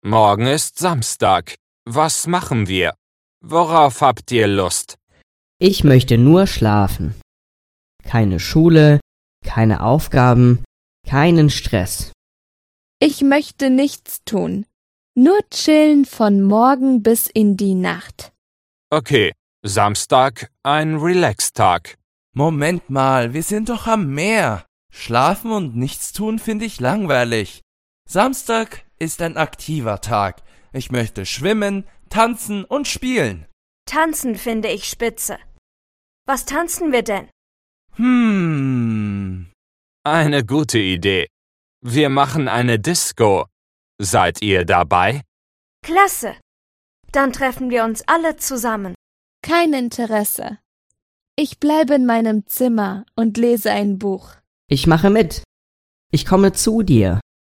Morgen ist Samstag. Was machen wir? Worauf habt ihr Lust? Ich möchte nur schlafen. Keine Schule, keine Aufgaben, keinen Stress. Ich möchte nichts tun. Nur chillen von morgen bis in die Nacht. Okay, Samstag, ein Relax-Tag. Moment mal, wir sind doch am Meer. Schlafen und nichts tun finde ich langweilig. Samstag ist ein aktiver Tag. Ich möchte schwimmen, tanzen und spielen. Tanzen finde ich spitze. Was tanzen wir denn? Eine gute Idee. Wir machen eine Disco. Seid ihr dabei? Klasse. Dann treffen wir uns alle zusammen. Kein Interesse. Ich bleibe in meinem Zimmer und lese ein Buch. Ich mache mit. Ich komme zu dir.